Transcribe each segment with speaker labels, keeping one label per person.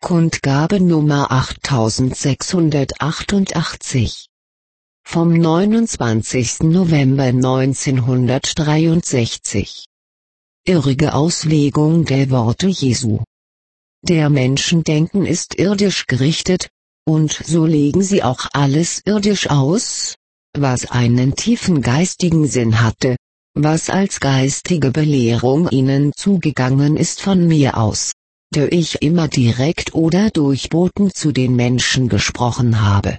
Speaker 1: Kundgabe Nummer 8688 vom 29. November 1963. Irrige Auslegung der Worte Jesu. Der Menschendenken ist irdisch gerichtet, und so legen sie auch alles irdisch aus, was einen tiefen geistigen Sinn hatte, was als geistige Belehrung ihnen zugegangen ist von mir aus, der ich immer direkt oder durch Boten zu den Menschen gesprochen habe.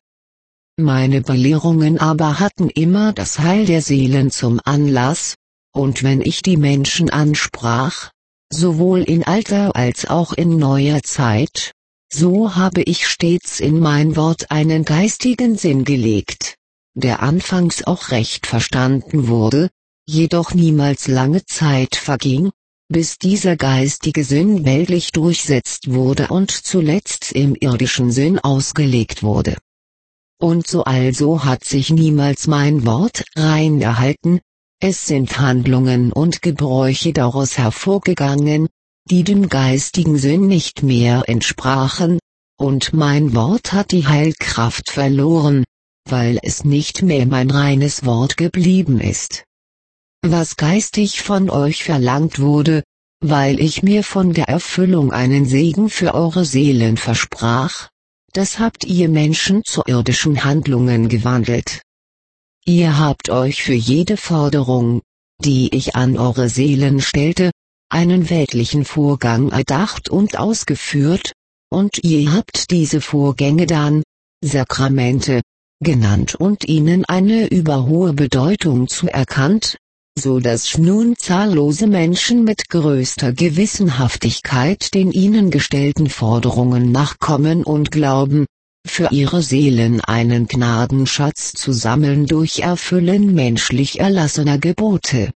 Speaker 1: Meine Belehrungen aber hatten immer das Heil der Seelen zum Anlass, und wenn ich die Menschen ansprach, sowohl in alter als auch in neuer Zeit, so habe ich stets in mein Wort einen geistigen Sinn gelegt, der anfangs auch recht verstanden wurde, jedoch niemals lange Zeit verging, bis dieser geistige Sinn weltlich durchsetzt wurde und zuletzt im irdischen Sinn ausgelegt wurde. Und so also hat sich niemals mein Wort rein erhalten, es sind Handlungen und Gebräuche daraus hervorgegangen, die dem geistigen Sinn nicht mehr entsprachen, und mein Wort hat die Heilkraft verloren, weil es nicht mehr mein reines Wort geblieben ist. Was geistig von euch verlangt wurde, weil ich mir von der Erfüllung einen Segen für eure Seelen versprach, das habt ihr Menschen zu irdischen Handlungen gewandelt. Ihr habt euch für jede Forderung, die ich an eure Seelen stellte, einen weltlichen Vorgang erdacht und ausgeführt, und ihr habt diese Vorgänge dann Sakramente genannt und ihnen eine überhohe Bedeutung zuerkannt, so dass nun zahllose Menschen mit größter Gewissenhaftigkeit den ihnen gestellten Forderungen nachkommen und glauben, für ihre Seelen einen Gnadenschatz zu sammeln durch Erfüllen menschlich erlassener Gebote.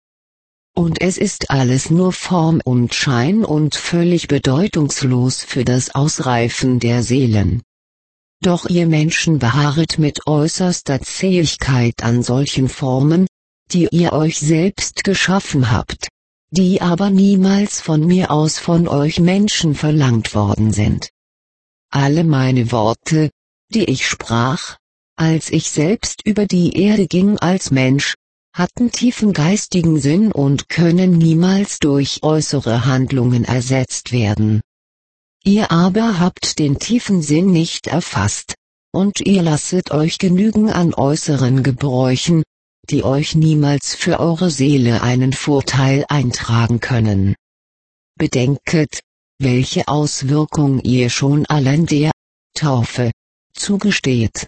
Speaker 1: Und es ist alles nur Form und Schein und völlig bedeutungslos für das Ausreifen der Seelen. Doch ihr Menschen beharret mit äußerster Zähigkeit an solchen Formen, die ihr euch selbst geschaffen habt, die aber niemals von mir aus von euch Menschen verlangt worden sind. Alle meine Worte, die ich sprach, als ich selbst über die Erde ging als Mensch, hatten tiefen geistigen Sinn und können niemals durch äußere Handlungen ersetzt werden. Ihr aber habt den tiefen Sinn nicht erfasst, und ihr lasset euch genügen an äußeren Gebräuchen, die euch niemals für eure Seele einen Vorteil eintragen können. Bedenket, welche Auswirkung ihr schon allein der Taufe zugesteht.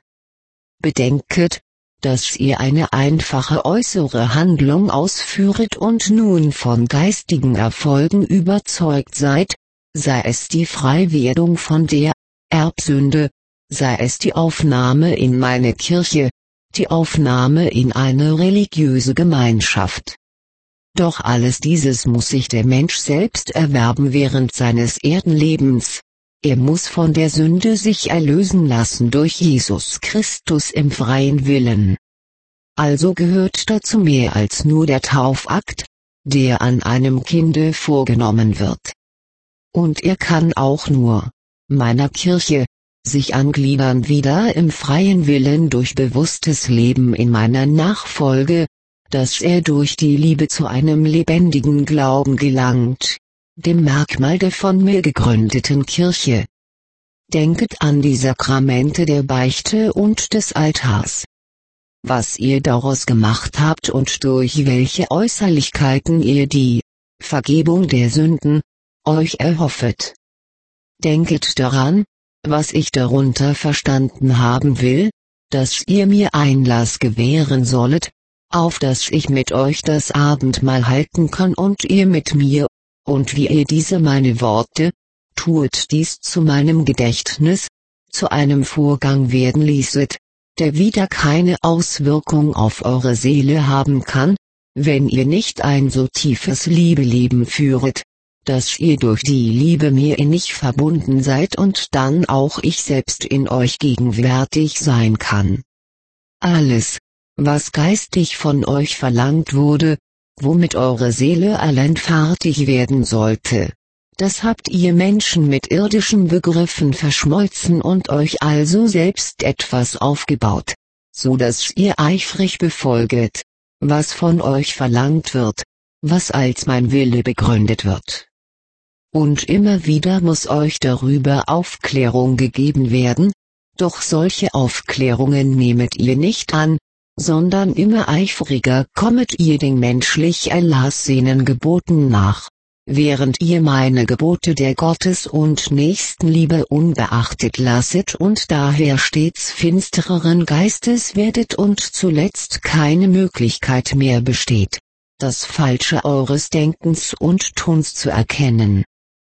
Speaker 1: Bedenket, dass ihr eine einfache äußere Handlung ausführet und nun von geistigen Erfolgen überzeugt seid, sei es die Freiwerdung von der Erbsünde, sei es die Aufnahme in meine Kirche, die Aufnahme in eine religiöse Gemeinschaft. Doch alles dieses muss sich der Mensch selbst erwerben während seines Erdenlebens. Er muss von der Sünde sich erlösen lassen durch Jesus Christus im freien Willen. Also gehört dazu mehr als nur der Taufakt, der an einem Kinde vorgenommen wird. Und er kann auch nur, meiner Kirche, sich angliedern wieder im freien Willen durch bewusstes Leben in meiner Nachfolge, dass er durch die Liebe zu einem lebendigen Glauben gelangt, dem Merkmal der von mir gegründeten Kirche. Denket an die Sakramente der Beichte und des Altars. Was ihr daraus gemacht habt und durch welche Äußerlichkeiten ihr die Vergebung der Sünden euch erhoffet. Denket daran, was ich darunter verstanden haben will, dass ihr mir Einlass gewähren sollet, auf dass ich mit euch das Abendmahl halten kann und ihr mit mir, und wie ihr diese meine Worte, tuet dies zu meinem Gedächtnis, zu einem Vorgang werden ließet, der wieder keine Auswirkung auf eure Seele haben kann, wenn ihr nicht ein so tiefes Liebeleben führet, dass ihr durch die Liebe mir innig verbunden seid und dann auch ich selbst in euch gegenwärtig sein kann. Alles, was geistig von euch verlangt wurde, womit eure Seele allein fertig werden sollte, Das habt ihr Menschen mit irdischen Begriffen verschmolzen und euch also selbst etwas aufgebaut, so dass ihr eifrig befolget, was von euch verlangt wird, was als mein Wille begründet wird. Und immer wieder muss euch darüber Aufklärung gegeben werden, doch solche Aufklärungen nehmet ihr nicht an, sondern immer eifriger kommet ihr den menschlich erlassenen Geboten nach, während ihr meine Gebote der Gottes- und Nächstenliebe unbeachtet lasset und daher stets finstereren Geistes werdet und zuletzt keine Möglichkeit mehr besteht, das Falsche eures Denkens und Tuns zu erkennen.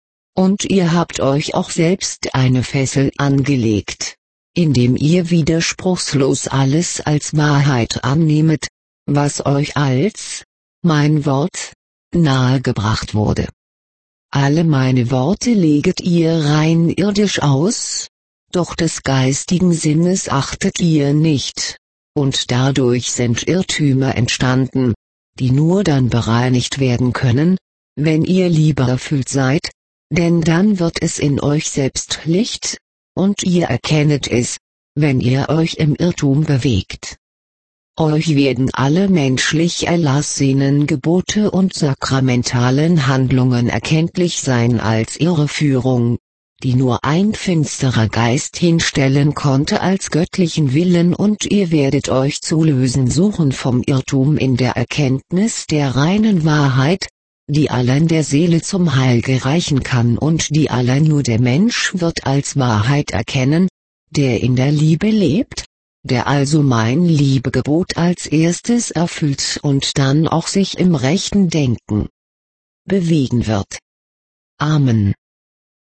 Speaker 1: Und ihr habt euch auch selbst eine Fessel angelegt, indem ihr widerspruchslos alles als Wahrheit annehmet, was euch als mein Wort nahegebracht wurde. Alle meine Worte leget ihr rein irdisch aus, doch des geistigen Sinnes achtet ihr nicht, und dadurch sind Irrtümer entstanden, die nur dann bereinigt werden können, wenn ihr liebeerfüllt seid, denn dann wird es in euch selbst Licht, und ihr erkennet es, wenn ihr euch im Irrtum bewegt. Euch werden alle menschlich erlassenen Gebote und sakramentalen Handlungen erkenntlich sein als Irreführung, die nur ein finsterer Geist hinstellen konnte als göttlichen Willen, und ihr werdet euch zu lösen suchen vom Irrtum in der Erkenntnis der reinen Wahrheit, die allein der Seele zum Heil gereichen kann und die allein nur der Mensch wird als Wahrheit erkennen, der in der Liebe lebt, der also mein Liebegebot als erstes erfüllt und dann auch sich im rechten Denken bewegen wird. Amen.